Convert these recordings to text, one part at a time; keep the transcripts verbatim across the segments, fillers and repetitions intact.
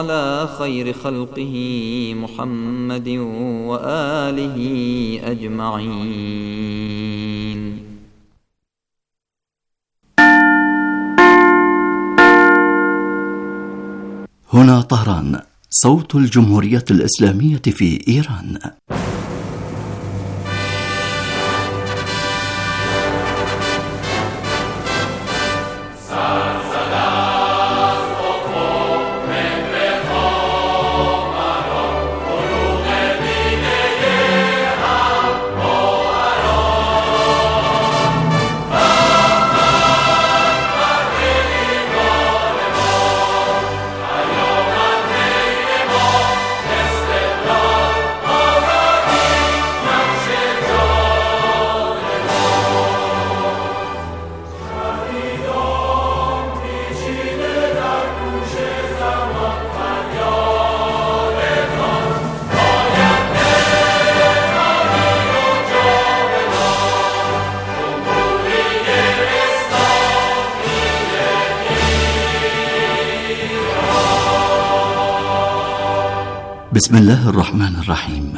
على خير خلقه محمد وآله أجمعين. هنا طهران، صوت الجمهورية الإسلامية في إيران. بسم الله الرحمن الرحيم.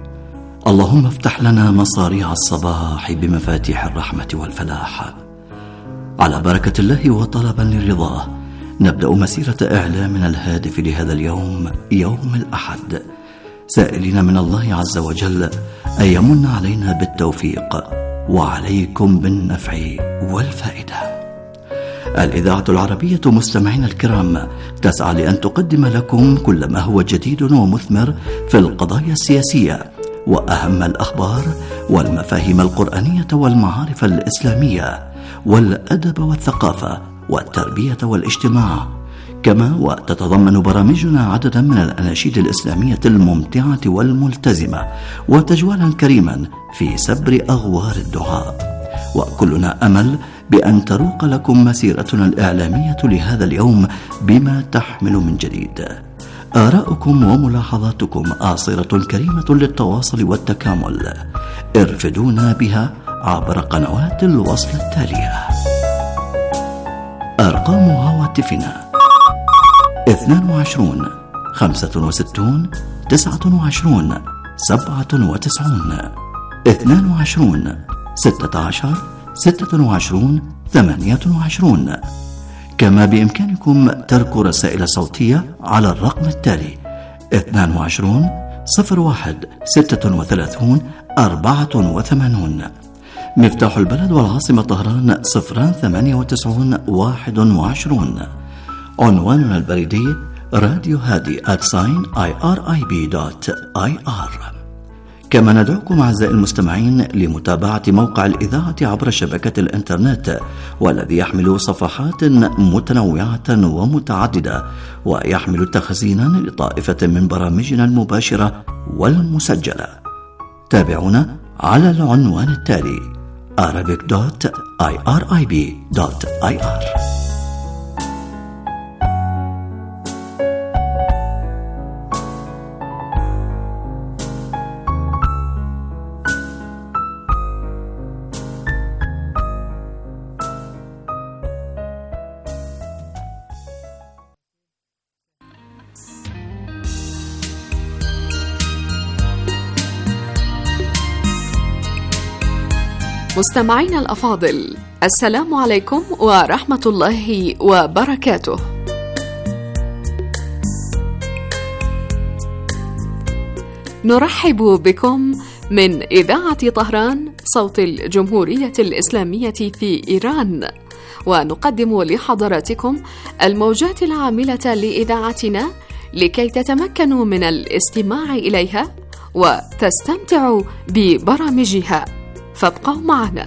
اللهم افتح لنا مصاريع الصباح بمفاتيح الرحمة والفلاح. على بركة الله وطلبا لرضاه نبدأ مسيرة إعلامنا الهادف لهذا اليوم، يوم الأحد، سائلين من الله عز وجل أن يمن علينا بالتوفيق وعليكم بالنفع والفائدة. الإذاعة العربية مستمعين الكرام تسعى لأن تقدم لكم كل ما هو جديد ومثمر في القضايا السياسية وأهم الأخبار والمفاهيم القرآنية والمعارف الإسلامية والأدب والثقافة والتربية والاجتماع، كما وتتضمن برامجنا عددا من الأناشيد الإسلامية الممتعة والملتزمة وتجوالا كريما في سبر أغوار الدعاء. وكلنا أمل بأن تروق لكم مسيرتنا الإعلامية لهذا اليوم بما تحمل من جديد. آراؤكم وملاحظاتكم آصرة كريمة للتواصل والتكامل، ارفدونا بها عبر قنوات الوصل التالية. أرقام هواتفنا اثنان وعشرون خمسة وستون تسعة وعشرون سبعة وتسعون، اثنان وعشرون ستة عشر ستة وعشرون ثمانية وعشرون. كما بإمكانكم ترك رسائل صوتية على الرقم التالي اثنان وعشرون صفر واحد ستة وثلاثون أربعة وثمانون. مفتاح البلد والعاصمة طهران صفران ثمانية وتسعون واحد وعشرون. عنواننا البريدي راديو هادي آت ساين آي آر آي بي دوت آي آر. كما ندعوكم أعزائي المستمعين لمتابعة موقع الإذاعة عبر شبكة الإنترنت، والذي يحمل صفحات متنوعة ومتعددة ويحمل تخزينا لطائفة من برامجنا المباشرة والمسجلة. تابعونا على العنوان التالي arabic dot irib dot i r. مستمعينا الأفاضل، السلام عليكم ورحمة الله وبركاته. نرحب بكم من إذاعة طهران صوت الجمهورية الإسلامية في إيران، ونقدم لحضراتكم الموجات العاملة لإذاعتنا لكي تتمكنوا من الاستماع إليها وتستمتعوا ببرامجها، فابقوا معنا.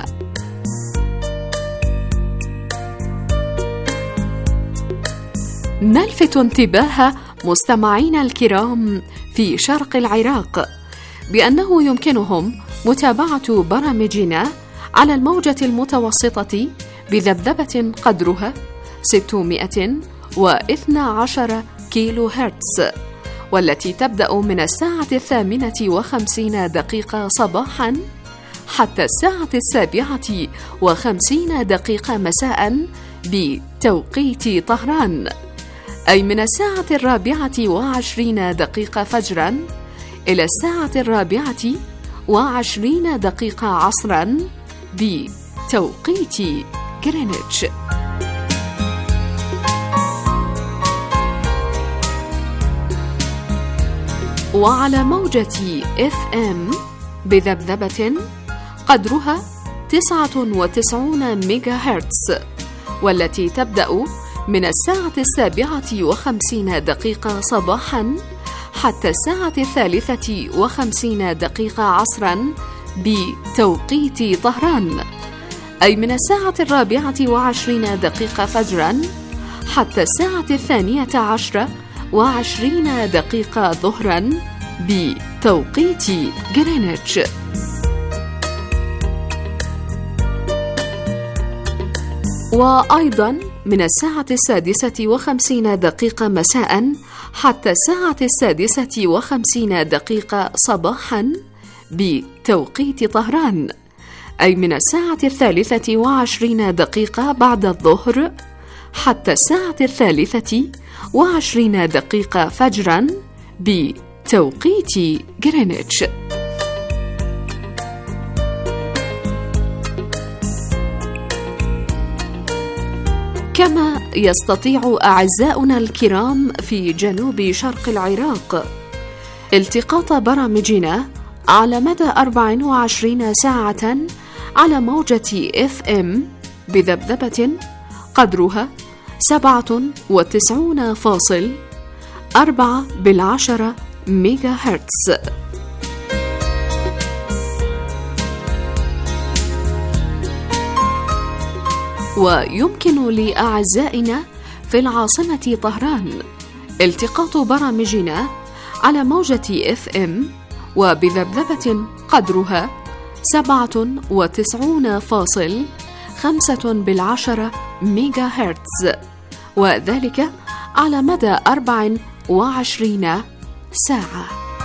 نلفت انتباه مستمعينا الكرام في شرق العراق بأنه يمكنهم متابعة برامجنا على الموجة المتوسطة بذبذبة قدرها ستمائة واثني عشر كيلو هرتز، والتي تبدأ من الساعة الثامنة وخمسين دقيقة صباحاً حتى الساعة السابعة وخمسين دقيقة مساء بتوقيت طهران. أي من الساعة الرابعة وعشرين دقيقة فجرا إلى الساعة الرابعة وعشرين دقيقة عصرا بتوقيت غرينتش. وعلى موجة إف إم بذبذبة قدرها تسعة وتسعين ميجا هرتز، والتي تبدأ من الساعة السابعة وخمسين دقيقة صباحا حتى الساعة الثالثة وخمسين دقيقة عصرا بتوقيت طهران، أي من الساعة الرابعة وعشرين دقيقة فجرا حتى الساعة الثانية عشرة وعشرين دقيقة ظهرا بتوقيت غرينتش. وأيضا من الساعة السادسة وخمسين دقيقة مساء حتى الساعة السادسة وخمسين دقيقة صباحا بتوقيت طهران، أي من الساعة الثالثة وعشرين دقيقة بعد الظهر حتى الساعة الثالثة وعشرين دقيقة فجرا بتوقيت غرينتش. كما يستطيع أعزاؤنا الكرام في جنوب شرق العراق التقاط برامجنا على مدى أربع وعشرين ساعة على موجة إف إم بذبذبة قدرها سبعة وتسعون فاصل أربعة بالعشرة ميجا هرتز. ويمكن لأعزائنا في العاصمة طهران التقاط برامجنا على موجة إف إم وبذبذبة قدرها سبعة وتسعون فاصل خمسة بالعشرة ميجا هرتز، وذلك على مدى أربع وعشرين ساعة.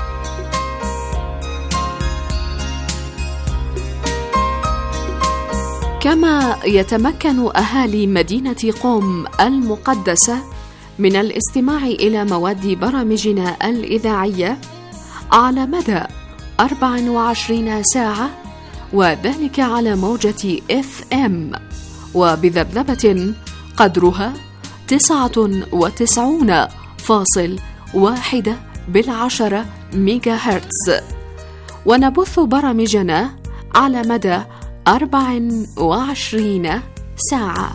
كما يتمكن أهالي مدينة قم المقدسة من الاستماع إلى مواد برامجنا الإذاعية على مدى أربع وعشرين ساعة، وذلك على موجة إف إم وبذبذبة قدرها تسعة وتسعون فاصل واحد بالعشرة ميجا هرتز. ونبث برامجنا على مدى أربع وعشرين ساعة.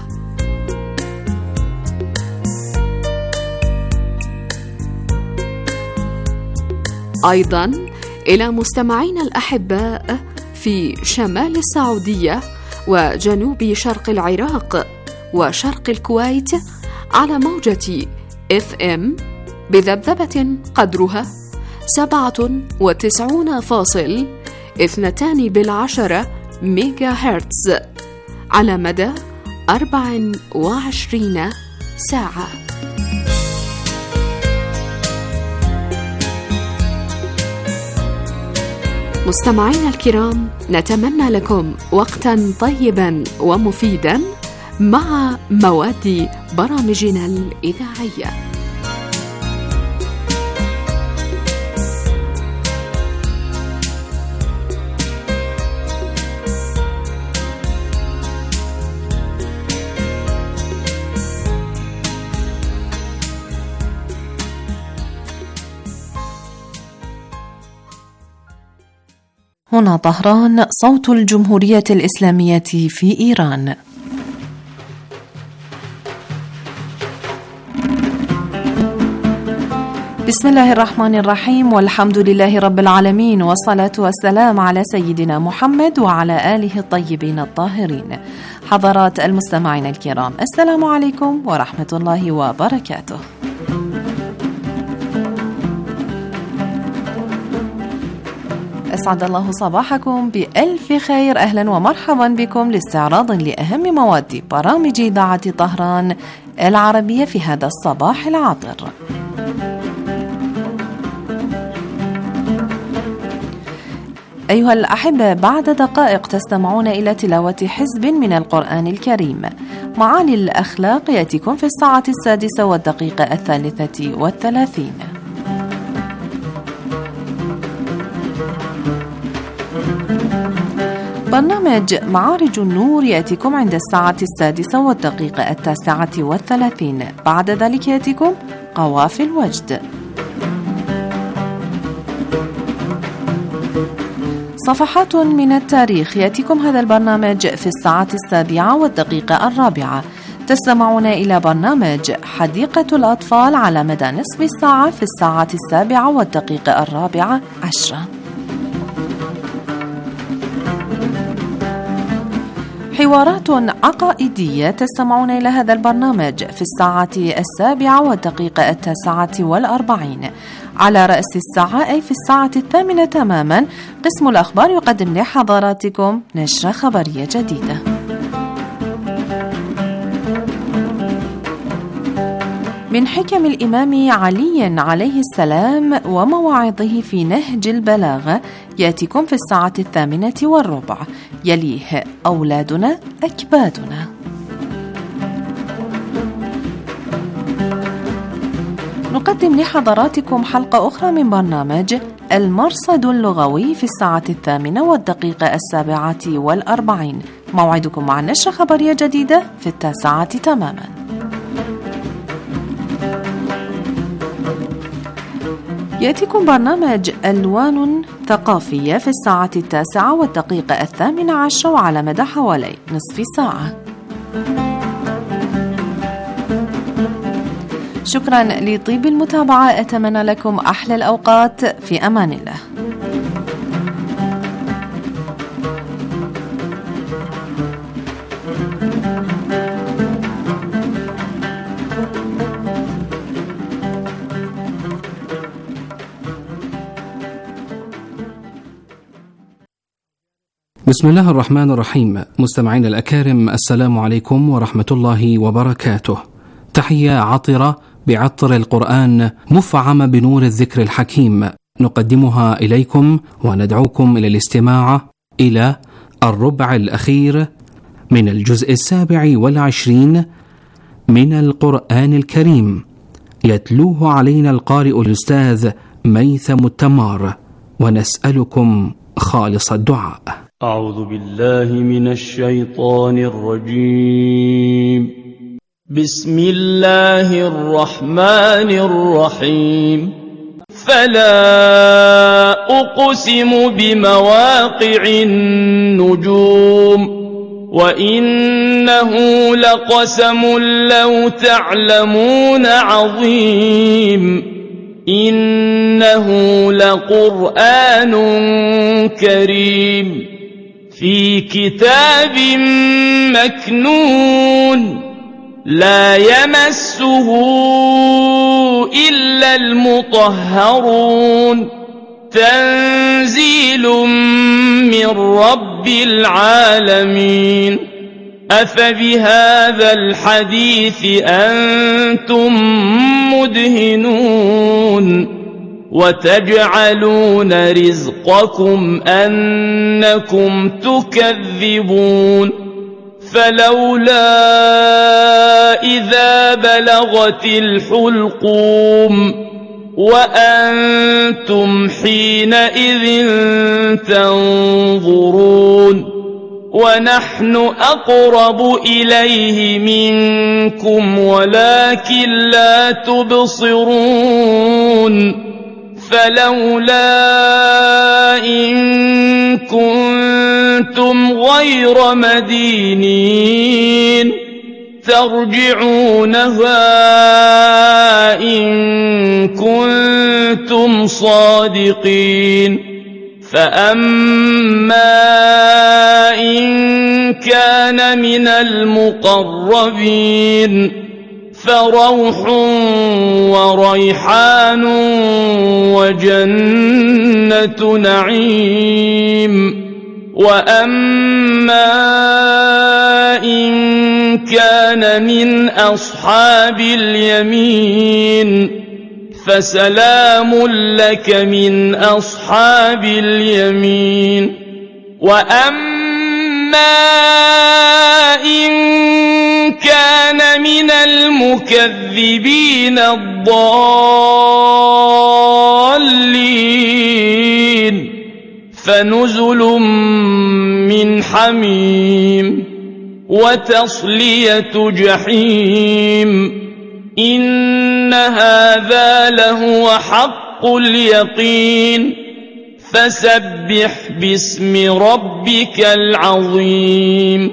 أيضا إلى مستمعينا الأحباء في شمال السعودية وجنوب شرق العراق وشرق الكويت على موجة إف إم بذبذبة قدرها سبعة وتسعون فاصل اثنتان بالعشرة ميجا هرتز على مدى أربع وعشرين ساعة. مستمعينا الكرام، نتمنى لكم وقتا طيبا ومفيدا مع مواد برامجنا الإذاعية. هنا طهران، صوت الجمهورية الإسلامية في إيران. بسم الله الرحمن الرحيم، والحمد لله رب العالمين، والصلاة والسلام على سيدنا محمد وعلى آله الطيبين الطاهرين. حضرات المستمعين الكرام، السلام عليكم ورحمة الله وبركاته. أسعد الله صباحكم بألف خير. أهلا ومرحبا بكم لاستعراض لأهم مواد برامج إذاعة طهران العربية في هذا الصباح العاطر. أيها الأحبة، بعد دقائق تستمعون إلى تلاوة حزب من القرآن الكريم. معالي الأخلاق يأتيكم في الساعة السادسة والدقيقة الثالثة والثلاثين. برنامج معارج النور يأتيكم عند الساعة السادسة والدقيقة التاسعة والثلاثين. بعد ذلك يأتيكم قوافي الوجد. صفحات من التاريخ يأتيكم هذا البرنامج في الساعة السابعة والدقيقة الرابعة. تستمعون إلى برنامج حديقة الأطفال على مدى نصف الساعة في الساعة السابعة والدقيقة الرابعة عشرة. حوارات عقائدية تستمعون إلى هذا البرنامج في الساعة السابعة والدقيقة التاسعة والأربعين. على رأس الساعة أي في الساعة الثامنة تماما قسم الأخبار يقدم لحضراتكم نشرة خبرية جديدة. من حكم الإمام علي عليه السلام ومواعظه في نهج البلاغة يأتيكم في الساعة الثامنة والربع. يليه أولادنا أكبادنا. نقدم لحضراتكم حلقة أخرى من برنامج المرصد اللغوي في الساعة الثامنة والدقيقة السابعة والأربعين. موعدكم مع نشرة خبرية جديدة في التاسعة تماما. يأتيكم برنامج ألوان ثقافية في الساعة التاسعة والدقيقة الثامنة عشر وعلى مدى حوالي نصف ساعة. شكرا لطيب المتابعة، أتمنى لكم أحلى الأوقات، في أمان الله. بسم الله الرحمن الرحيم. مستمعينا الأكارم، السلام عليكم ورحمة الله وبركاته. تحية عطرة بعطر القرآن مفعمة بنور الذكر الحكيم نقدمها إليكم وندعوكم إلى الاستماع إلى الربع الأخير من الجزء السابع والعشرين من القرآن الكريم، يتلوه علينا القارئ الأستاذ ميثم التمار، ونسألكم خالص الدعاء. أعوذ بالله من الشيطان الرجيم. بسم الله الرحمن الرحيم. فلا أقسم بمواقع النجوم وإنه لقسم لو تعلمون عظيم. إنه لقرآن كريم في كتاب مكنون لا يمسه إلا المطهرون تنزيل من رب العالمين. أفبهذا الحديث أنتم مدهنون وتجعلون رزقكم أنكم تكذبون. فلولا إذا بلغت الحلقوم وأنتم حينئذ تنظرون ونحن أقرب إليه منكم ولكن لا تبصرون. فلولا إن كنتم غير مدينين ترجعونها إن كنتم صادقين. فأما إن كان من المقربين فروح وريحان وجنة نعيم. وأما إن كان من أصحاب اليمين فسلام لك من أصحاب اليمين. وأما إن كان من المكذبين الضالين فنزل من حميم وتصلية جحيم إن هذا لهو حق اليقين. فسبح باسم ربك العظيم.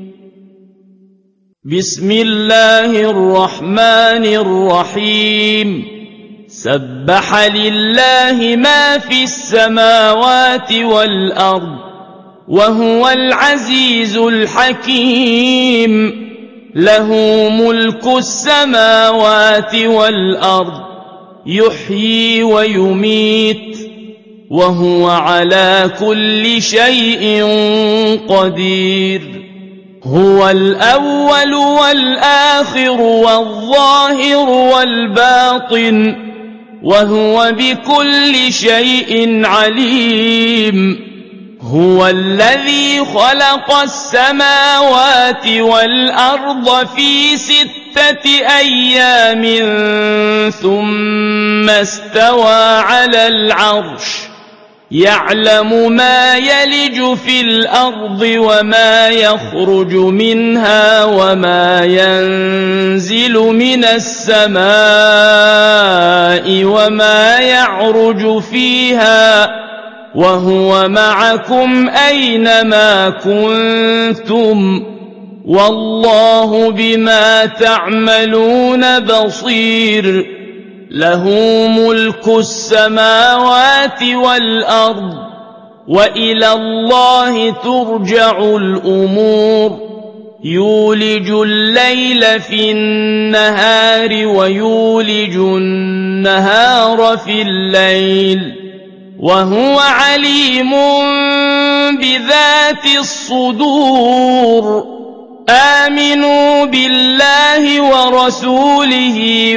بسم الله الرحمن الرحيم. سبح لله ما في السماوات والأرض وهو العزيز الحكيم. له ملك السماوات والأرض يحيي ويميت وهو على كل شيء قدير. هو الأول والآخر والظاهر والباطن وهو بكل شيء عليم. هو الذي خلق السماوات والأرض في ستة أيام ثم استوى على العرش يعلم ما يلج في الأرض وما يخرج منها وما ينزل من السماء وما يعرج فيها وهو معكم أينما كنتم والله بما تعملون بصير. له ملك السماوات والأرض وإلى الله ترجع الأمور. يولج الليل في النهار ويولج النهار في الليل وهو عليم بذات الصدور. آمنوا بالله ورسوله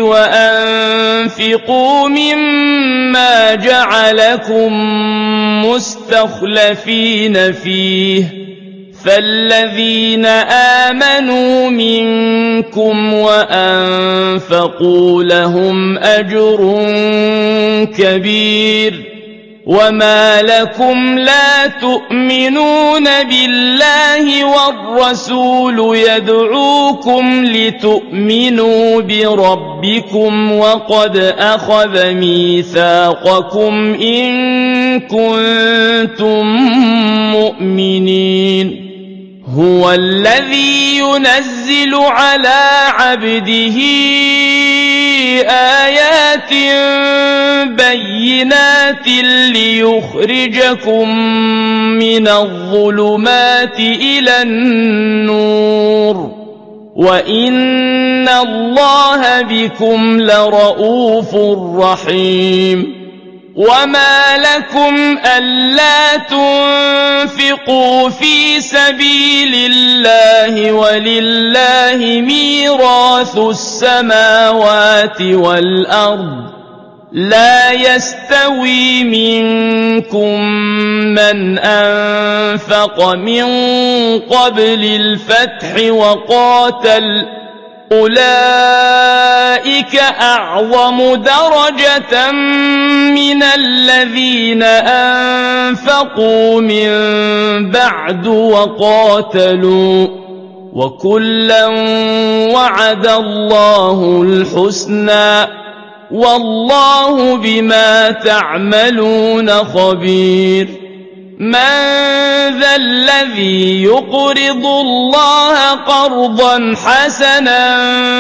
وأنفقوا مما جعلكم مستخلفين فيه فالذين آمنوا منكم وأنفقوا لهم أجر كبير. وما لكم لا تؤمنون بالله والرسول يدعوكم لتؤمنوا بربكم وقد أخذ ميثاقكم إن كنتم مؤمنين. هو الذي ينزل على عبده آيات بينات ليخرجكم من الظلمات إلى النور وإن الله بكم لرؤوف رحيم. وما لكم ألا تنفقوا في سبيل الله ولله ميراث السماوات والأرض لا يستوي منكم من أنفق من قبل الفتح وقاتل أولئك أعظم درجة من الذين أنفقوا من بعد وقاتلوا وكلا وعد الله الحسنى والله بما تعملون خبير. من ذا الذي يقرض الله قرضا حسنا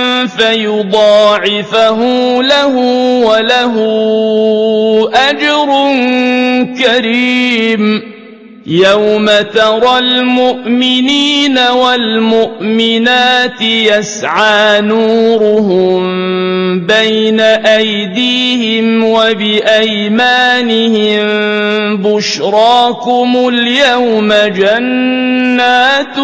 فيضاعفه له وله أجر كريم. يوم ترى المؤمنين والمؤمنات يسعى نورهم بين أيديهم وبأيمانهم بشراكم اليوم جنات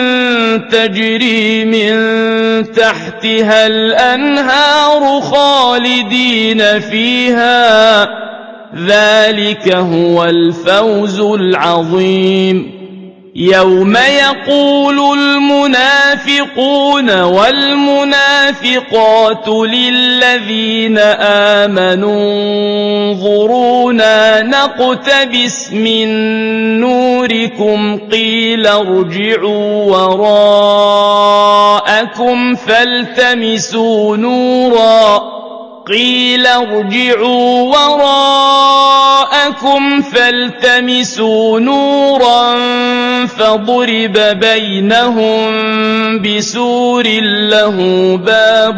تجري من تحتها الأنهار خالدين فيها ذلك هو الفوز العظيم يوم يقول المنافقون والمنافقات للذين آمنوا انظرونا نقتبس من نوركم قيل ارجعوا وراءكم فالتمسوا نورا قيل ارجعوا وراءكم فالتمسوا نورا فضرب بينهم بسور له باب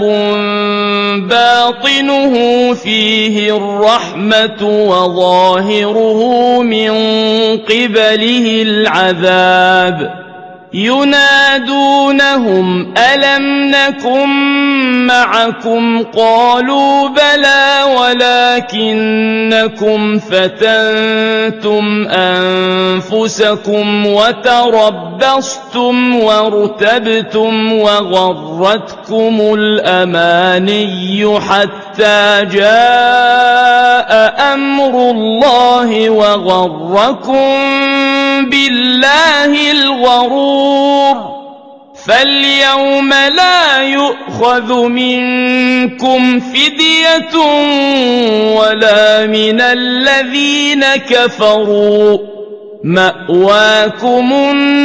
باطنه فيه الرحمة وظاهره من قبله العذاب ينادونهم ألم نكن معكم قالوا بلى ولكنكم فتنتم أنفسكم وتربصتم وارتبتم وغرتكم الأماني حتى جاء أمر الله وغركم بالله الغرور فاليوم لا يؤخذ منكم فدية ولا من الذين كفروا مأواكم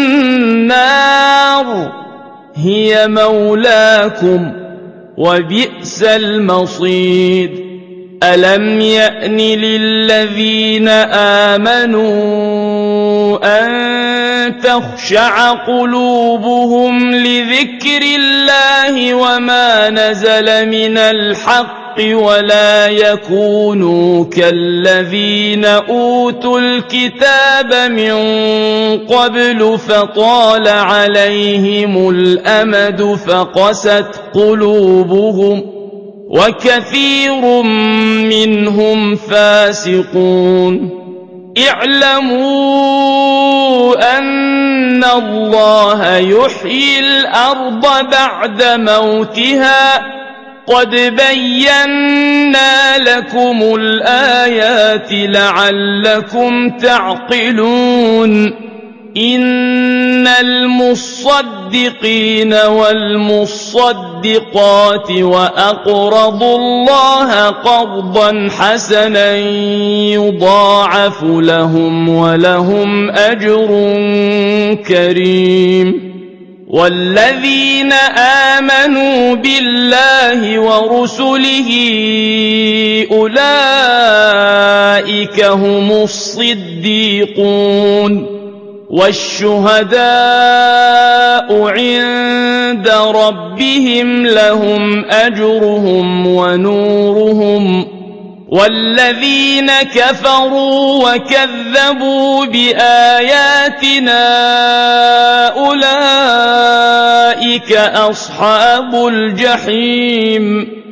النار هي مولاكم وبئس المصير ألم يأن للذين آمنوا أن تخشع قلوبهم لذكر الله وما نزل من الحق ولا يكونوا كالذين أوتوا الكتاب من قبل فطال عليهم الأمد فقست قلوبهم وكثير منهم فاسقون اعلموا أن الله يحيي الأرض بعد موتها قد بينا لكم الآيات لعلكم تعقلون إن المصدقين والمصدقات وأقرضوا الله قرضا حسنا يضاعف لهم ولهم أجر كريم والذين آمنوا بالله ورسله أولئك هم الصديقون والشهداء عند ربهم لهم أجرهم ونورهم والذين كفروا وكذبوا بآياتنا أولئك أصحاب الجحيم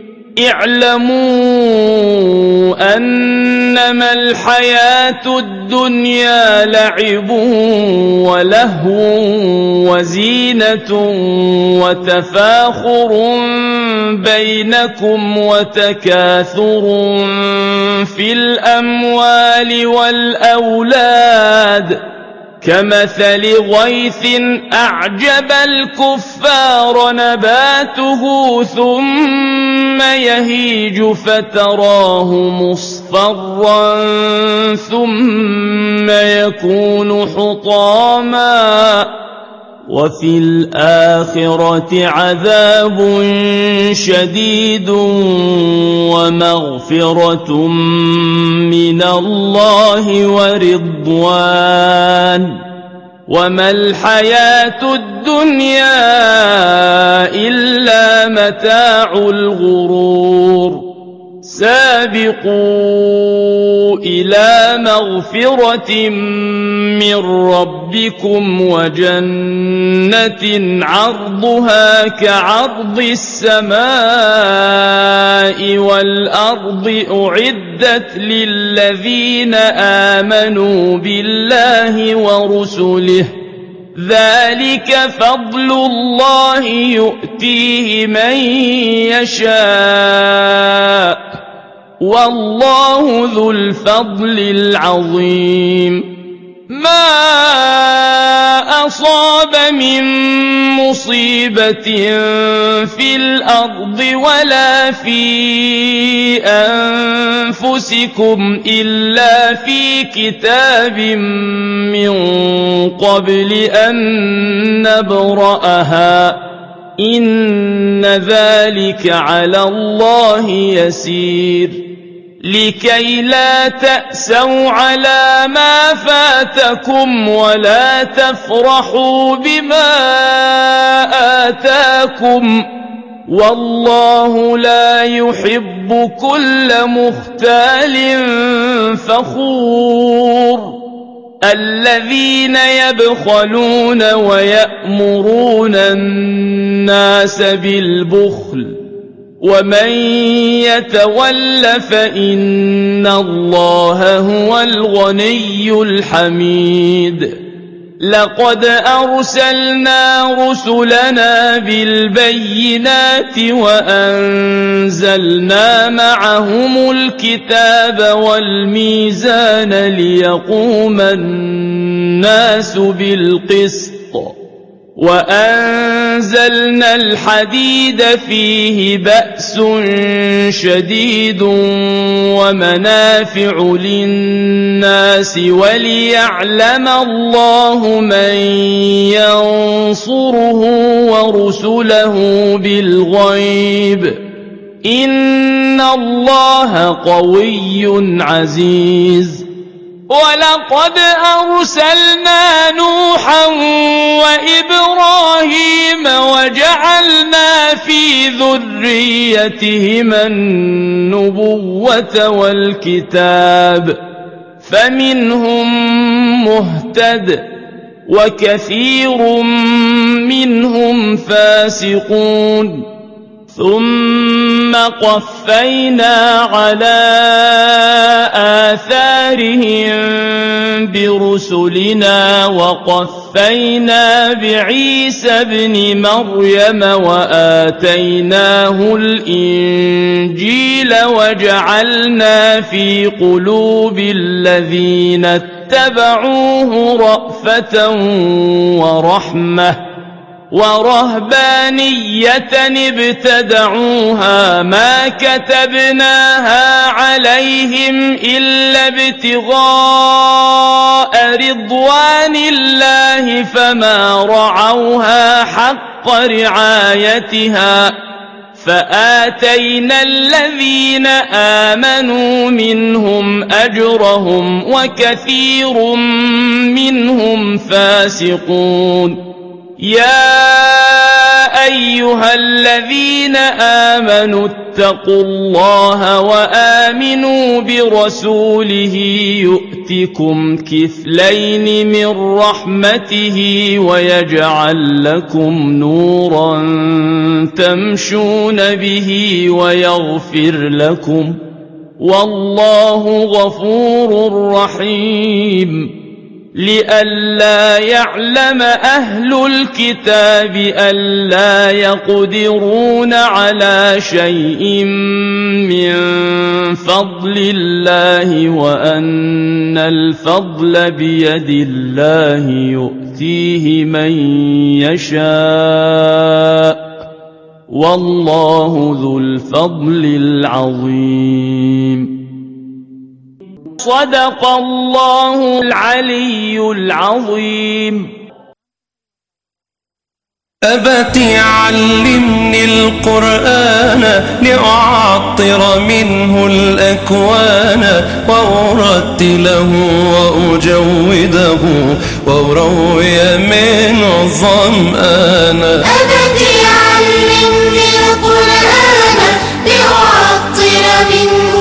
اعلموا أنما الحياة الدنيا لعب ولهو وزينة وتفاخر بينكم وتكاثر في الأموال والأولاد كمثل غيث أعجب الكفار نباته ثم يهيج فتراه مصفرا ثم يكون حطاما وفي الآخرة عذاب شديد ومغفرة من الله ورضوان وما الحياة الدنيا إلا متاع الغرور سابقوا إلى مغفرة من ربكم وجنة عرضها كعرض السماء والأرض أعدت للذين آمنوا بالله ورسله ذلك فضل الله يؤتيه من يشاء والله ذو الفضل العظيم ما أصاب من مصيبة في الأرض ولا في أنفسكم إلا في كتاب من قبل أن نبرأها إن ذلك على الله يسير لكي لا تأسوا على ما فاتكم ولا تفرحوا بما آتاكم والله لا يحب كل مختال فخور الذين يبخلون ويأمرون الناس بالبخل ومن يتول فإن الله هو الغني الحميد لقد أرسلنا رسلنا بالبينات وأنزلنا معهم الكتاب والميزان ليقوم الناس بالقسط وأنزلنا الحديد فيه بأس شديد ومنافع للناس وليعلم الله من ينصره ورسله بالغيب إن الله قوي عزيز ولقد أرسلنا نوحا وإبراهيم وجعلنا في ذريتهما النبوة والكتاب فمنهم مهتد وكثير منهم فاسقون ثم قفينا على آثارهم برسلنا وقفينا بعيسى ابن مريم وآتيناه الإنجيل وجعلنا في قلوب الذين اتبعوه رأفة ورحمة ورهبانية ابتدعوها ما كتبناها عليهم إلا ابتغاء رضوان الله فما رعوها حق رعايتها فآتينا الذين آمنوا منهم أجرهم وكثير منهم فاسقون يا أيها الذين آمنوا اتقوا الله وآمنوا برسوله يؤتكم كفلين من رحمته ويجعل لكم نورا تمشون به ويغفر لكم والله غفور رحيم لئلا يعلم أهل الكتاب ألا يقدرون على شيء من فضل الله وأن الفضل بيد الله يؤتيه من يشاء والله ذو الفضل العظيم صدق الله العلي العظيم. أبت علمني القرآن لأعطر منه الأكوان وأرتله وأجوده وأروي منه الظمآن. أبت علمني القرآن لأعطر منه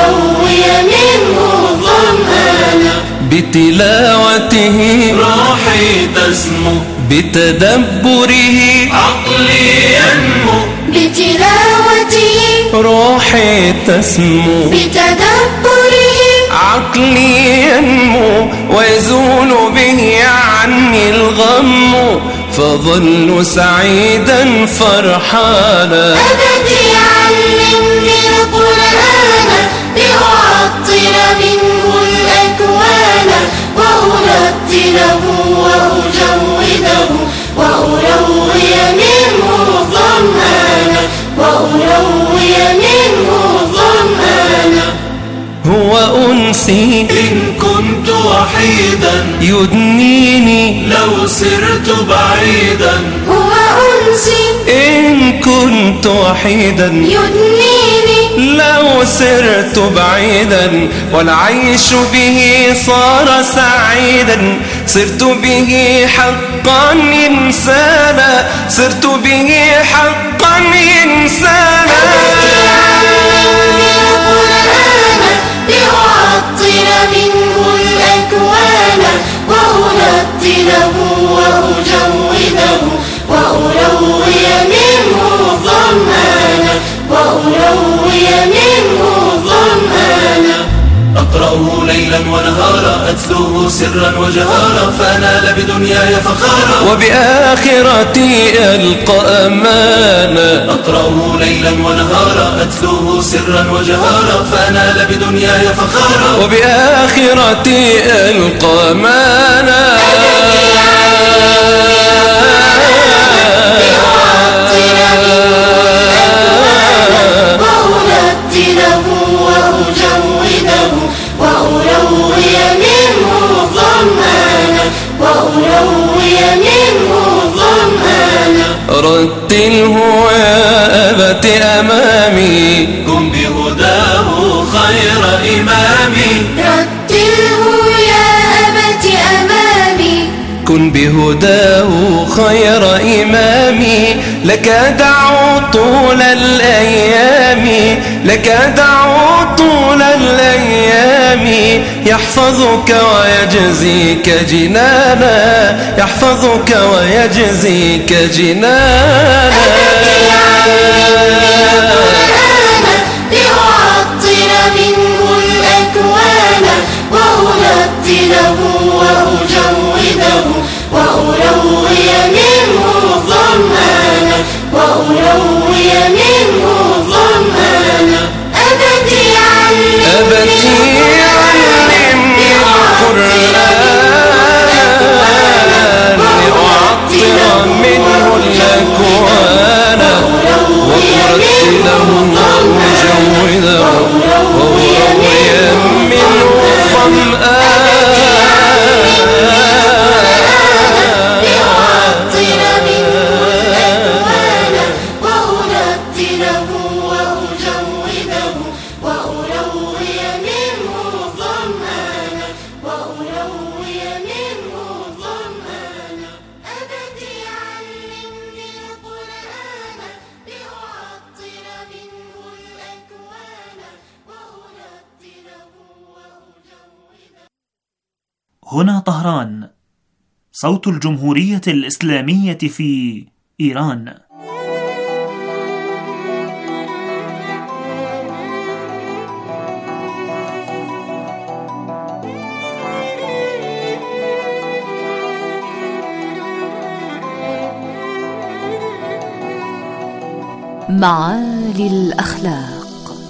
وأروي منه ظمآنا. بتلاوته روحي تسمو، بتدبره عقلي ينمو. بتلاوته روحي تسمو، بتدبره عقلي ينمو، ويزول به عني الغم، فظل سعيدا فرحانا. أبتي علمني القرآن لأعطر منه الأكوان، وأرتله وأجوده وأروي منه ظمآنا، وأروي منه ظمآنا. هو أنسي إن كنت وحيدا يدنيني لو سرت بعيدا. هو أنسي إن كنت وحيدا يدنيني لو سرت بعيدا، والعيش به صار سعيدا، صرت به حقا إنسانا، صرت به حقا إنسانا. لأعطر منه الأكوان، وأرتله وأجوده وأروي منه ظمآنا، وأروي منه ظمآنا. أقرأه ليلا ونهارا، أتلوه سرا وجهارا، فأنال بدنياي فخارا، وبآخرتي ألقى أمانا. أقرأه ليلا ونهارا، أتلوه سرا وجهارا، فأنال بدنياي فخارا، وبآخرتي ألقى أمانا. وأرتله وأجوده وأروي منه ظمآنا، وأروي منه ظمآنا. رتله يا أبت أمامي، كن بهداه خير إمامي. رتله يا أبت أمامي، كن بهداه خير إمامي. لك دعو طول الأيام، لك دعو طول الأيام، يحفظك ويجزيك جنانا، يحفظك ويجزيك جنانا. لأعطر منه الأكوان، وأرتله وأجوده وأروي منه ظمآنا، وأروي منه ظمآنا. أبتي علمني علمني القرآن، لأعطر منه الأكوان، وأرتله وأجوده وأروي منه ظمآنا. هنا طهران، صوت الجمهورية الإسلامية في إيران. معالي الأخلاق.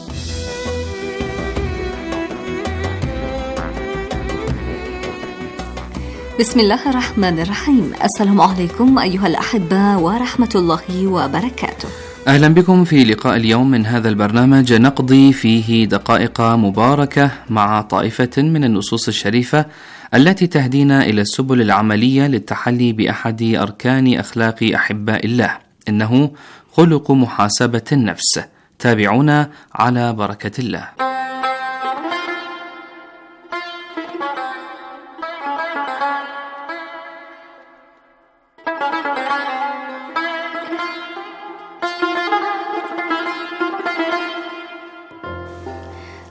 بسم الله الرحمن الرحيم. السلام عليكم أيها الأحبة ورحمة الله وبركاته. أهلا بكم في لقاء اليوم من هذا البرنامج نقضي فيه دقائق مباركة مع طائفة من النصوص الشريفة التي تهدينا إلى السبل العملية للتحلي بأحد أركان أخلاق أحباء الله، إنه خلق محاسبة النفس. تابعونا على بركة الله.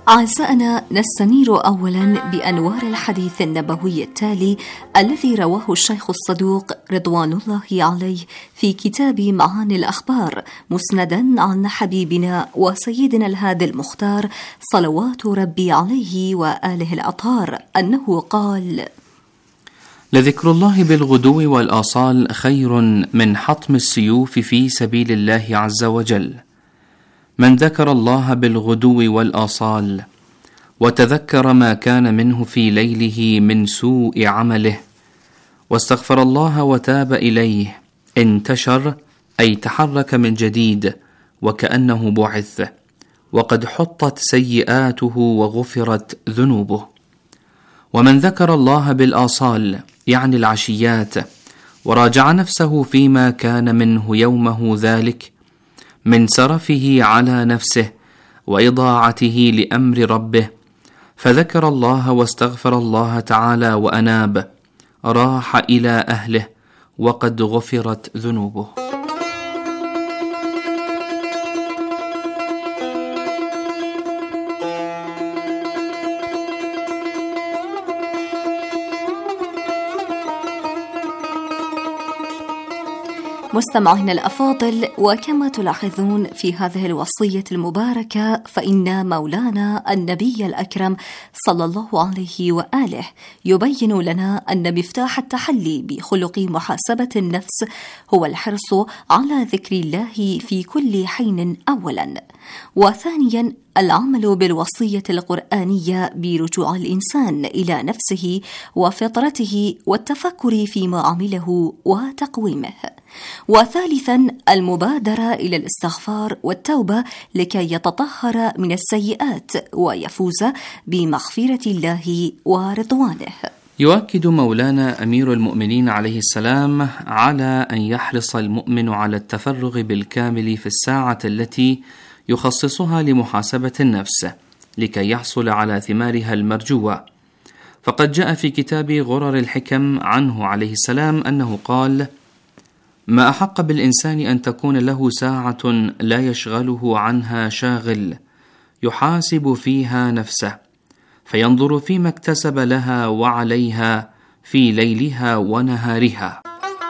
أعزائنا، نستنير أولا بأنوار الحديث النبوي التالي الذي رواه الشيخ الصدوق رضوان الله عليه في كتاب معاني الأخبار، مسندا عن حبيبنا وسيدنا الهادي المختار صلوات ربي عليه وآله الأطهار أنه قال: لذكر الله بالغدو والآصال خير من حطم السيوف في سبيل الله عز وجل. من ذكر الله بالغدو والآصال وتذكر ما كان منه في ليله من سوء عمله واستغفر الله وتاب إليه انتشر، أي تحرك من جديد وكأنه بعث، وقد حطت سيئاته وغفرت ذنوبه. ومن ذكر الله بالآصال يعني العشيات وراجع نفسه فيما كان منه يومه ذلك من سرفه على نفسه وإضاعته لأمر ربه، فذكر الله واستغفر الله تعالى وأناب، راح إلى أهله وقد غفرت ذنوبه. مستمعينا الأفاضل، وكما تلاحظون في هذه الوصية المباركة فإن مولانا النبي الأكرم صلى الله عليه وآله يبين لنا أن مفتاح التحلي بخلق محاسبة النفس هو الحرص على ذكر الله في كل حين أولا، وثانيا العمل بالوصية القرآنية برجوع الإنسان إلى نفسه وفطرته والتفكر فيما عمله وتقويمه، وثالثا المبادرة إلى الاستغفار والتوبة لكي يتطهر من السيئات ويفوز بمغفرة الله ورضوانه. يؤكد مولانا أمير المؤمنين عليه السلام على أن يحرص المؤمن على التفرغ بالكامل في الساعة التي يخصصها لمحاسبة النفس لكي يحصل على ثمارها المرجوة. فقد جاء في كتاب غرر الحكم عنه عليه السلام أنه قال: ما أحق بالإنسان أن تكون له ساعة لا يشغله عنها شاغل يحاسب فيها نفسه، فينظر فيما اكتسب لها وعليها في ليلها ونهارها.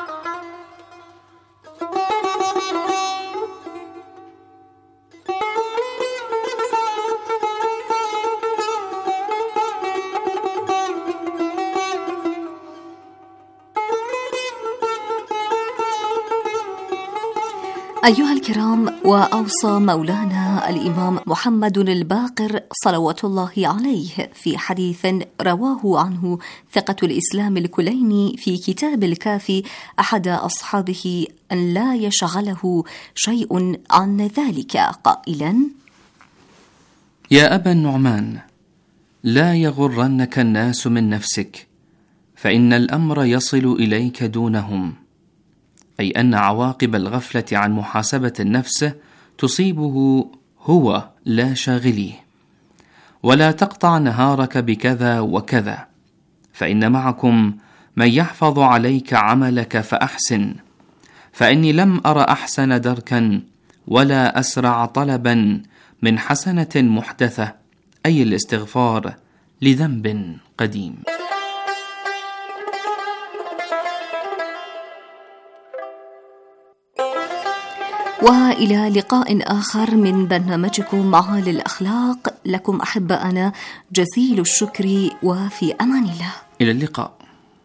أيها الكرام، وأوصى مولانا الإمام محمد الباقر صلوات الله عليه في حديث رواه عنه ثقة الإسلام الكليني في كتاب الكافي أحد أصحابه أن لا يشغله شيء عن ذلك، قائلا: يا أبا النعمان، لا يغرنك الناس من نفسك، فإن الأمر يصل إليك دونهم، أي أن عواقب الغفلة عن محاسبة النفس تصيبه هو لا شاغليه. ولا تقطع نهارك بكذا وكذا، فإن معكم من يحفظ عليك عملك فأحسن، فإني لم أر أحسن دركا ولا أسرع طلبا من حسنة محدثة، أي الاستغفار لذنب قديم. وإلى لقاء آخر من برنامجكم معالي الأخلاق. لكم أحبائنا جزيل الشكر، وفي أمان الله. إلى اللقاء.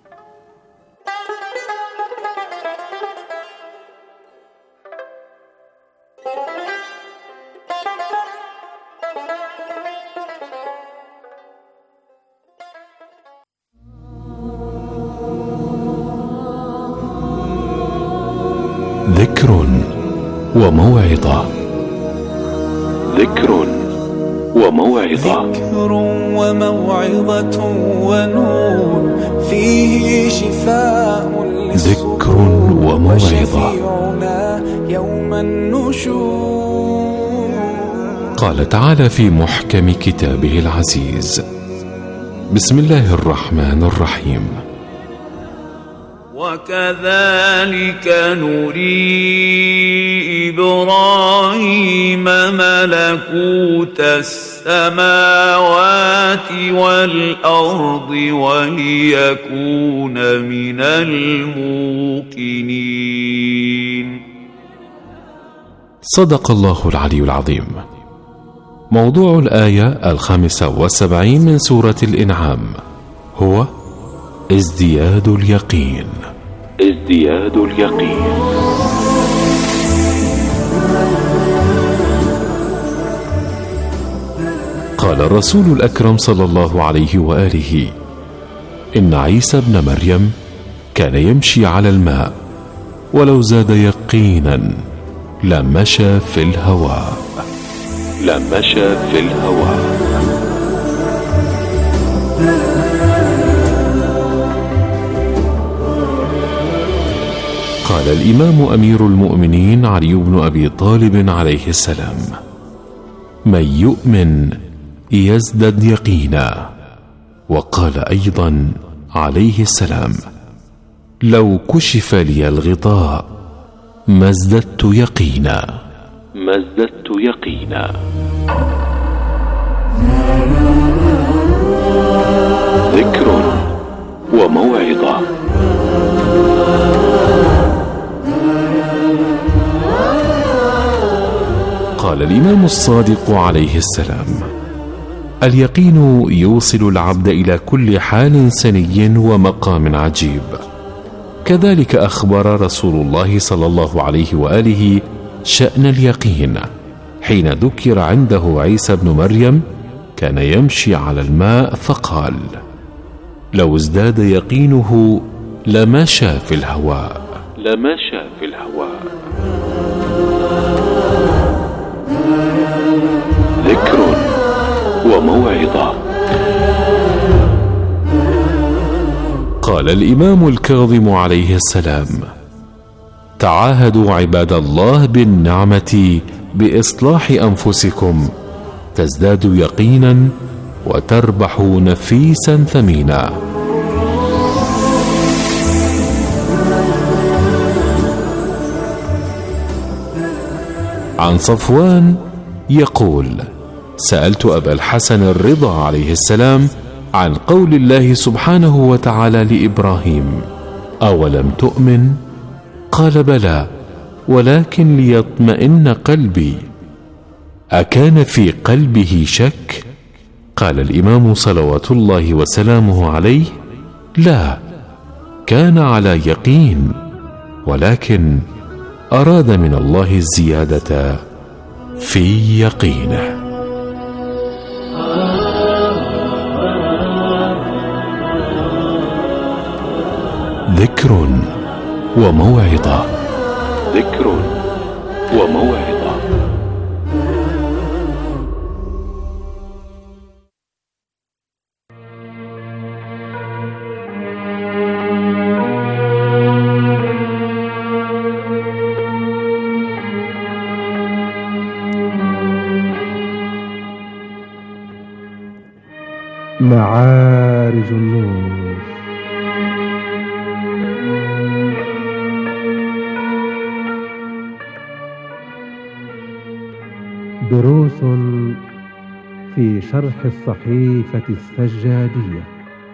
ذكر وموعظة. ذكر وموعظة. ذكر وموعظة ونور فيه شفاء ذكر وموعظة. يوم النشور. قال تعالى في محكم كتابه العزيز: بسم الله الرحمن الرحيم: وكذلك نري إبراهيم ملكوت السماوات السماوات والأرض وليكون من الموقنين. صدق الله العلي العظيم. موضوع الآية الخامسة والسبعين من سورة الإنعام هو ازدياد اليقين. ازدياد اليقين. قال الرسول الأكرم صلى الله عليه وآله: إن عيسى ابن مريم كان يمشي على الماء، ولو زاد يقينا لمشى في الهواء. لمشى في الهواء. قال الإمام أمير المؤمنين علي بن أبي طالب عليه السلام: من يؤمن يزدد يقينا. وقال أيضا عليه السلام: لو كشف لي الغطاء ما ازددت يقينا. ما ازددت يقينا. ذكر وموعظة. قال الإمام الصادق عليه السلام: اليقين يوصل العبد إلى كل حال سني ومقام عجيب. كذلك أخبر رسول الله صلى الله عليه وآله شأن اليقين حين ذكر عنده عيسى بن مريم كان يمشي على الماء فقال: لو ازداد يقينه لمشى في الهواء. لمشى في الهواء. ذكر وموعظة. قال الإمام الكاظم عليه السلام: تعاهدوا عباد الله بالنعمة بإصلاح أنفسكم تزدادوا يقينا وتربحوا نفيسا ثمينا. عن صفوان يقول: سألت أبا الحسن الرضا عليه السلام عن قول الله سبحانه وتعالى لإبراهيم: أولم تؤمن؟ قال: بلى ولكن ليطمئن قلبي. أكان في قلبه شك؟ قال الإمام صلوات الله وسلامه عليه: لا، كان على يقين، ولكن أراد من الله الزيادة في يقينه. ذكر وموعظة. ذكر وموعظة. معارج النور. دروس في شرح الصحيفة السجادية.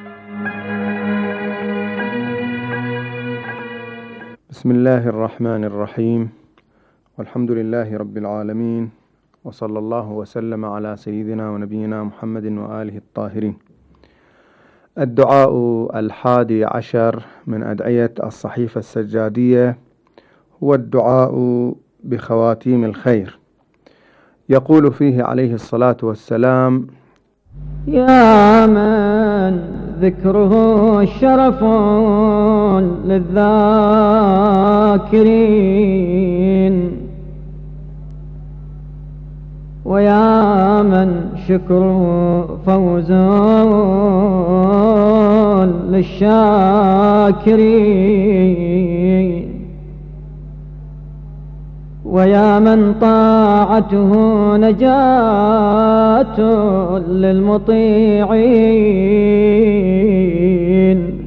بسم الله الرحمن الرحيم، والحمد لله رب العالمين، وصلى الله وسلم على سيدنا ونبينا محمد وآله الطاهرين. الدعاء الحادي عشر من أدعية الصحيفة السجادية هو الدعاء بخواتيم الخير. يقول فيه عليه الصلاة والسلام: يا من ذكره شرف للذاكرين، ويا من شكره فوز للشاكرين، ويا من طاعته نجاة للمطيعين.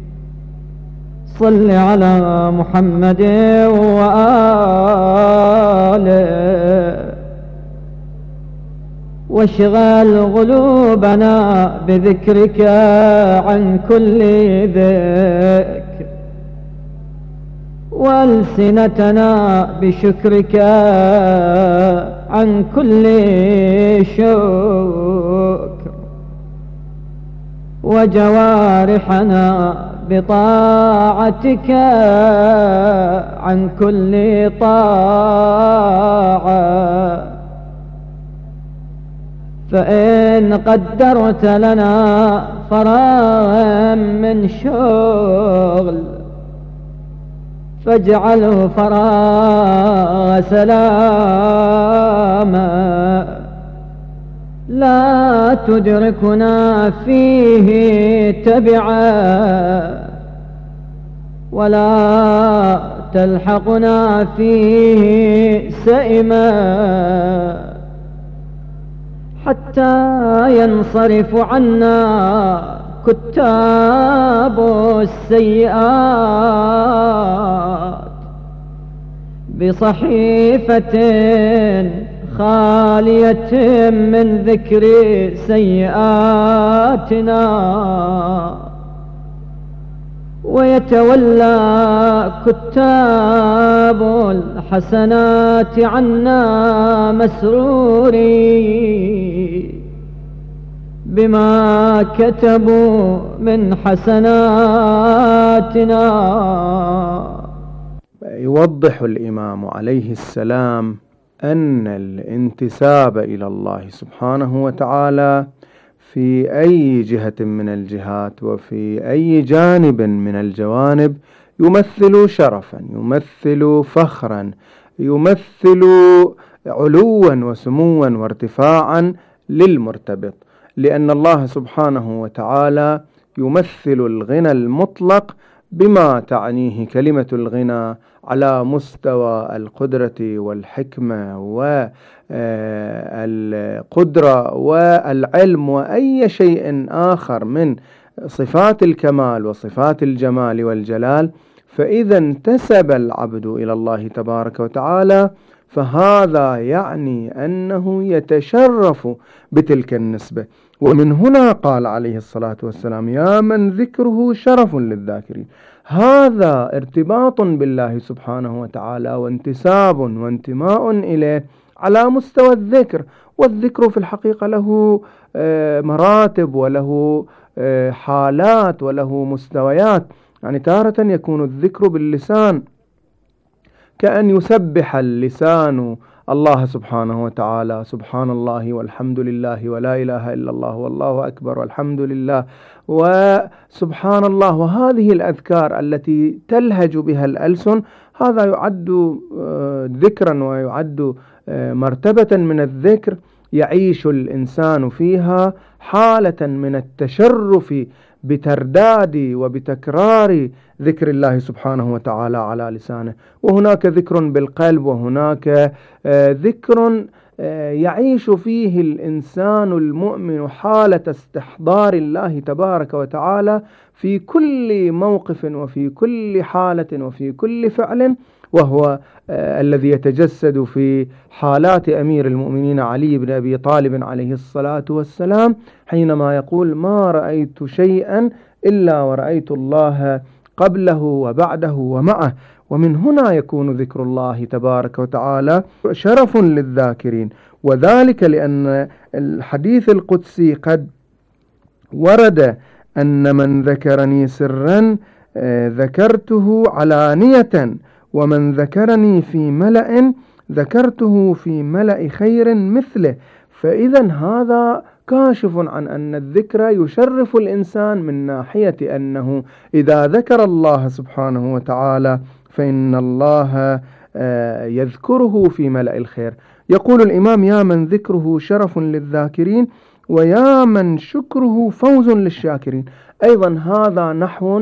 صل على محمد وآله واشغل قلوبنا بذكرك عن كل ذكر، وألسنتنا بشكرك عن كل شكر، وجوارحنا بطاعتك عن كل طاعة. فإن قدرت لنا فراغا من شغل فاجعله فراغ سلاما، لا تدركنا فيه تبعا ولا تلحقنا فيه سئما، حتى ينصرف عنا كتاب السيئات بصحيفة خالية من ذكر سيئاتنا، ويتولى كتاب الحسنات عنا مسرورين بما كتبوا من حسناتنا. يوضح الإمام عليه السلام أن الانتساب إلى الله سبحانه وتعالى في أي جهة من الجهات وفي أي جانب من الجوانب يمثل شرفا، يمثل فخرا، يمثل علوا وسموا وارتفاعا للمرتبط، لأن الله سبحانه وتعالى يمثل الغنى المطلق بما تعنيه كلمة الغنى على مستوى القدرة والحكمة والقدرة والعلم وأي شيء آخر من صفات الكمال وصفات الجمال والجلال. فإذا انتسب العبد إلى الله تبارك وتعالى فهذا يعني أنه يتشرف بتلك النسبة. ومن هنا قال عليه الصلاة والسلام: يا من ذكره شرف للذاكرين. هذا ارتباط بالله سبحانه وتعالى وانتساب وانتماء إليه على مستوى الذكر. والذكر في الحقيقة له مراتب وله حالات وله مستويات. يعني تارة يكون الذكر باللسان كأن يسبح اللسان الله سبحانه وتعالى: سبحان الله والحمد لله ولا إله إلا الله والله أكبر والحمد لله وسبحان الله. وهذه الأذكار التي تلهج بها الألسن هذا يعد ذكرا ويعد مرتبة من الذكر يعيش الإنسان فيها حالة من التشرف بترداد وبتكرار ذكر الله سبحانه وتعالى على لسانه. وهناك ذكر بالقلب، وهناك ذكر يعيش فيه الإنسان المؤمن حالة استحضار الله تبارك وتعالى في كل موقف وفي كل حالة وفي كل فعل، وهو الذي يتجسد في حالات أمير المؤمنين علي بن أبي طالب عليه الصلاة والسلام حينما يقول: ما رأيت شيئا إلا ورأيت الله قبله وبعده ومعه. ومن هنا يكون ذكر الله تبارك وتعالى شرف للذاكرين، وذلك لأن الحديث القدسي قد ورد أن من ذكرني سرا ذكرته علانية، ومن ذكرني في ملأ ذكرته في ملأ خير مثله. فإذا هذا كاشف عن أن الذكر يشرف الإنسان من ناحية أنه إذا ذكر الله سبحانه وتعالى فإن الله يذكره في ملأ الخير. يقول الإمام: يا من ذكره شرف للذاكرين ويا من شكره فوز للشاكرين. أيضا هذا نحو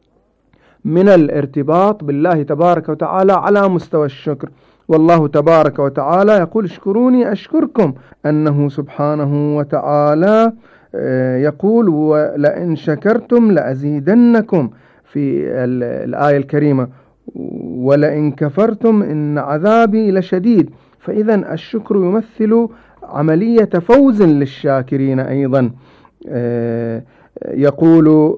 من الارتباط بالله تبارك وتعالى على مستوى الشكر. والله تبارك وتعالى يقول: اشكروني أشكركم، أنه سبحانه وتعالى يقول: ولئن شكرتم لأزيدنكم في الآية الكريمة، ولئن كفرتم إن عذابي لشديد. فإذا الشكر يمثل عملية فوز للشاكرين أيضا. يقول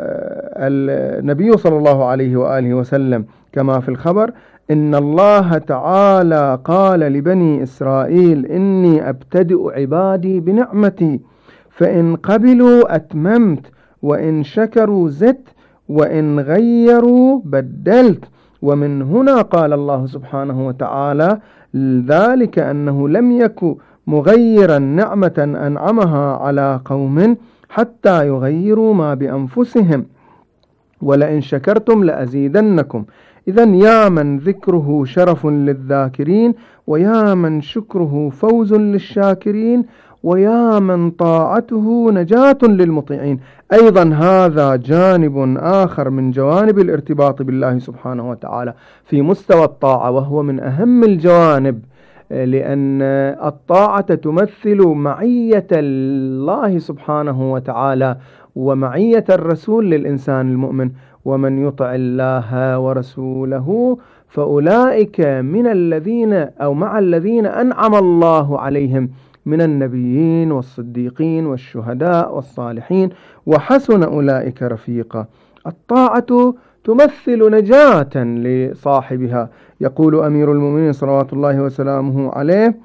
النبي صلى الله عليه وآله وسلم كما في الخبر: إن الله تعالى قال لبني إسرائيل: إني أبتدئ عبادي بنعمتي، فإن قبلوا أتممت، وإن شكروا زدت، وإن غيروا بدلت. ومن هنا قال الله سبحانه وتعالى ذلك أنه لم يكن مغيرا نعمة أنعمها على قوم حتى يغيروا ما بأنفسهم، ولئن شكرتم لأزيدنكم. إذن يا من ذكره شرف للذاكرين، ويا من شكره فوز للشاكرين، ويا من طاعته نجاة للمطيعين. أيضا هذا جانب آخر من جوانب الارتباط بالله سبحانه وتعالى في مستوى الطاعة، وهو من أهم الجوانب، لأن الطاعة تمثل معية الله سبحانه وتعالى ومعية الرسول للإنسان المؤمن. ومن يطع الله ورسوله فأولئك من الذين أو مع الذين أنعم الله عليهم من النبيين والصديقين والشهداء والصالحين وحسن أولئك رفيقا. الطاعة تمثل نجاة لصاحبها. يقول أمير المؤمنين صلوات الله وسلامه عليه: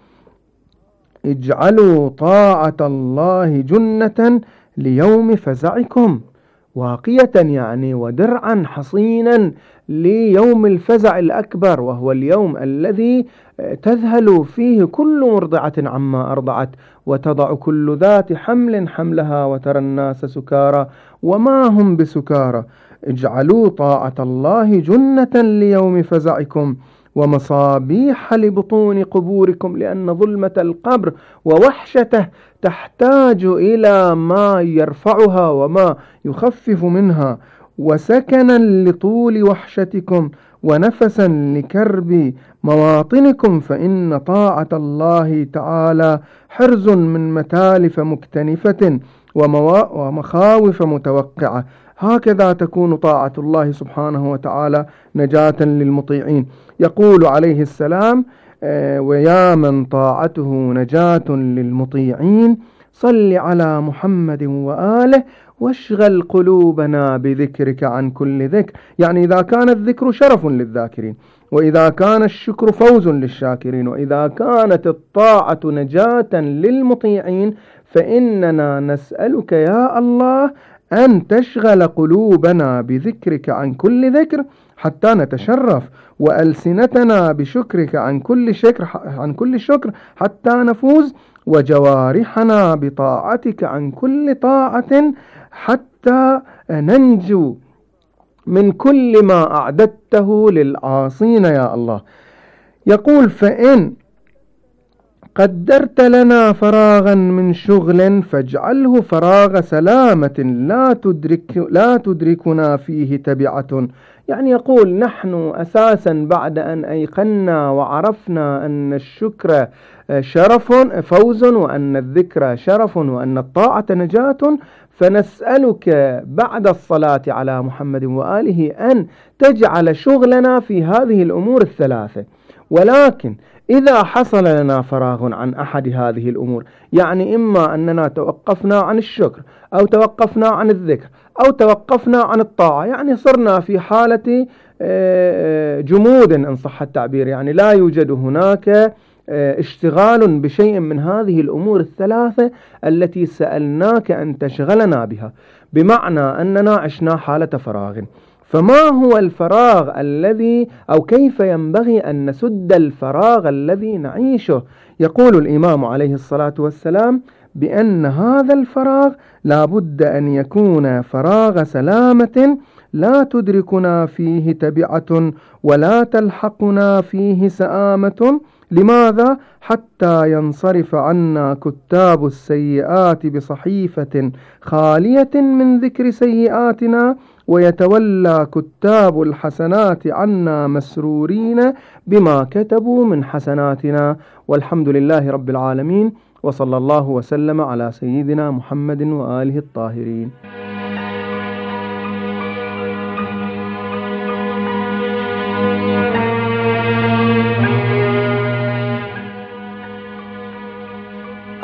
اجعلوا طاعة الله جنة ليوم فزعكم، واقية يعني ودرعا حصينا ليوم الفزع الأكبر، وهو اليوم الذي تذهل فيه كل مرضعة عما أرضعت، وتضع كل ذات حمل حملها، وترى الناس سكارى وما هم بسكارى. اجعلوا طاعة الله جنة ليوم فزعكم ومصابيح لبطون قبوركم، لأن ظلمة القبر ووحشته تحتاج إلى ما يرفعها وما يخفف منها، وسكنا لطول وحشتكم ونفسا لكرب مواطنكم، فإن طاعة الله تعالى حرز من متالف مكتنفة ومخاوف متوقعة. هكذا تكون طاعة الله سبحانه وتعالى نجاة للمطيعين. يقول عليه السلام: ويا من طاعته نجاة للمطيعين صل على محمد وآله واشغل قلوبنا بذكرك عن كل ذكر. يعني إذا كان الذكر شرف للذاكرين، وإذا كان الشكر فوز للشاكرين، وإذا كانت الطاعة نجاة للمطيعين، فإننا نسألك يا الله أن تشغل قلوبنا بذكرك عن كل ذكر حتى نتشرف، وألسنتنا بشكرك عن كل شكر عن كل شكر حتى نفوز، وجوارحنا بطاعتك عن كل طاعة حتى ننجو من كل ما أعددته للعاصين يا الله. يقول: فإن قدرت لنا فراغا من شغل فاجعله فراغ سلامة لا تدرك لا تدركنا فيه تبعة. يعني يقول: نحن أساسا بعد أن أيقنا وعرفنا أن الشكر شرف فوز، وأن الذكر شرف، وأن الطاعة نجاة، فنسألك بعد الصلاة على محمد وآله أن تجعل شغلنا في هذه الأمور الثلاثة. ولكن إذا حصل لنا فراغ عن أحد هذه الأمور، يعني إما أننا توقفنا عن الشكر، أو توقفنا عن الذكر، أو توقفنا عن الطاعة، يعني صرنا في حالة جمود إن صح التعبير، يعني لا يوجد هناك اشتغال بشيء من هذه الأمور الثلاثة التي سألناك أن تشغلنا بها، بمعنى أننا عشنا حالة فراغ. فما هو الفراغ الذي أو كيف ينبغي أن نسد الفراغ الذي نعيشه؟ يقول الإمام عليه الصلاة والسلام بأن هذا الفراغ لا بد أن يكون فراغ سلامة لا تدركنا فيه تبعة ولا تلحقنا فيه سآمة. لماذا؟ حتى ينصرف عنا كتاب السيئات بصحيفة خالية من ذكر سيئاتنا، ويتولى كتاب الحسنات عنا مسرورين بما كتبوا من حسناتنا. والحمد لله رب العالمين، وصلى الله وسلم على سيدنا محمد وآله الطاهرين.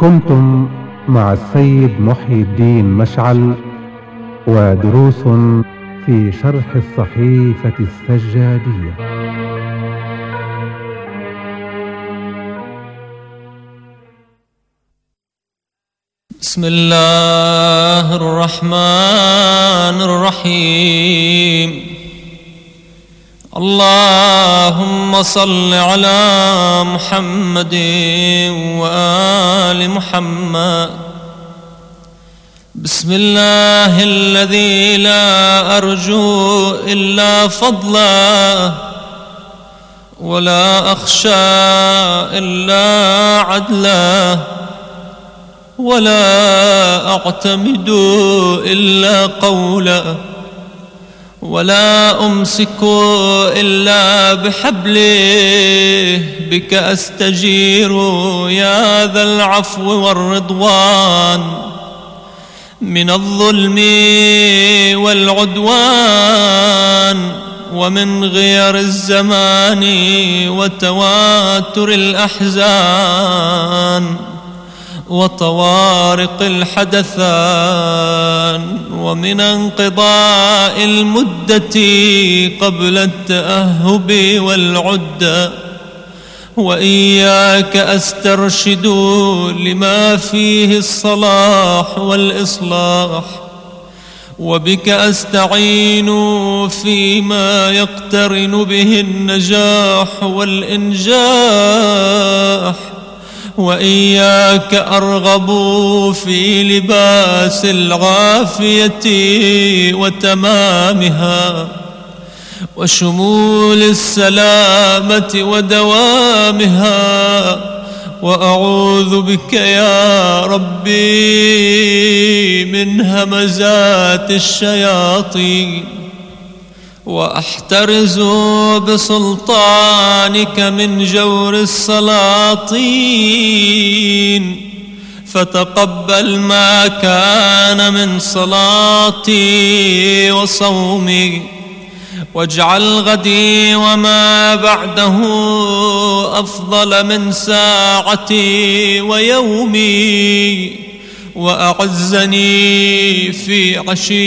كنتم مع السيد محي الدين مشعل ودروس في شرح الصحيفة السجادية. بسم الله الرحمن الرحيم. اللهم صل على محمد وآل محمد. بسم الله الذي لا أرجو إلا فضله ولا أخشى إلا عدله ولا أعتمد إلا قوله ولا أمسك إلا بحبله. بك أستجير يا ذا العفو والرضوان من الظلم والعدوان ومن غير الزمان وتواتر الأحزان وطوارق الحدثان ومن انقضاء المدة قبل التأهب والعدة. وإياك أسترشد لما فيه الصلاح والإصلاح وبك أستعين فيما يقترن به النجاح والإنجاح. وإياك أرغب في لباس العافية وتمامها وشمول السلامة ودوامها. وأعوذ بك يا ربي من همزات الشياطين وأحترز بسلطانك من جور السلاطين. فتقبل ما كان من صلاتي وصومي واجعل غدي وما بعده أفضل من ساعتي ويومي. وأعزني في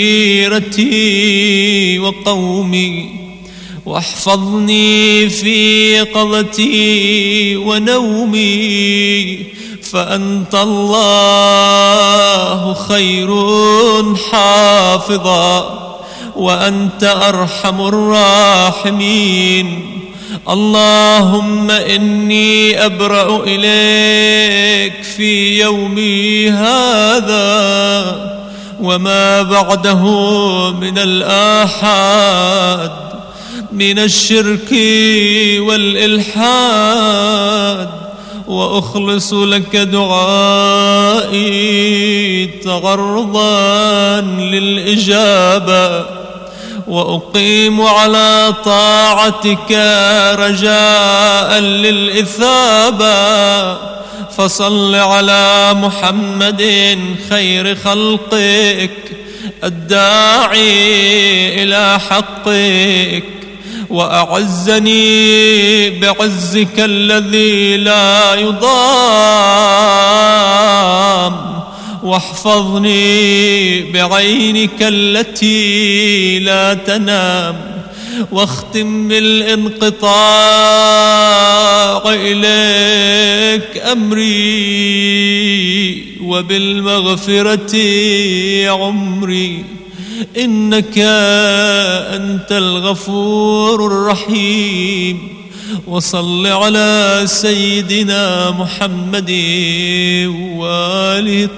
عشيرتي وقومي واحفظني في يقظتي ونومي. فأنت الله خير حافظا وأنت أرحم الراحمين. اللهم إني أبرأ إليك في يومي هذا وما بعده من الآحاد من الشرك والإلحاد. وأخلص لك دعائي تغرضا للإجابة وأقيم على طاعتك رجاء للإثابة. فصل على محمد خير خلقك الداعي إلى حقك. وأعزني بعزك الذي لا يضام واحفظني بعينك التي لا تنام. واختم بالانقطاع إليك أمري وبالمغفرة عمري. إنك أنت الغفور الرحيم. وصل على سيدنا محمد وآله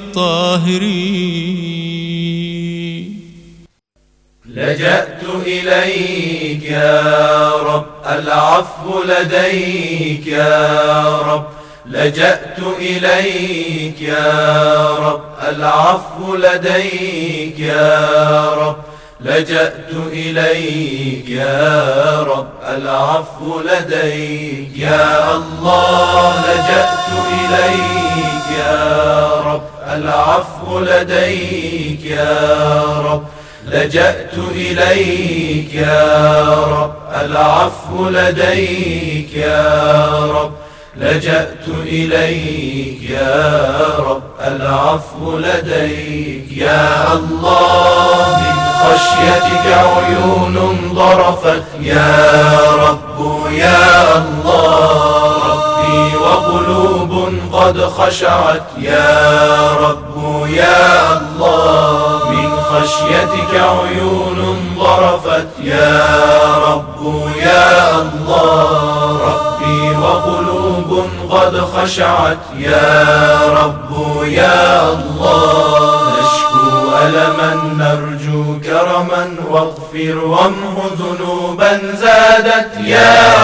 الطاهرين. لجأت إليك يا رب العفو لديك يا رب. لجأت إليك يا رب العفو لديك يا رب. لجأت إليك يا رب العفو لديك يا الله. لجأت إليك يا رب العفو لديك يا رب. لجأت إليك يا رب العفو لديك يا رب. لجأت إليك يا رب العفو لديك يا الله من خشيتك عيون ضرفت يا رب يا الله ربي وقلوب قد خشعت يا رب يا الله من خشيتك عيون ضرفت يا رب يا الله ربي وقلوب قد خشعت يا رب يا الله نشكو ألما نرجو كرما واغفر وامه ذنوبا زادت يا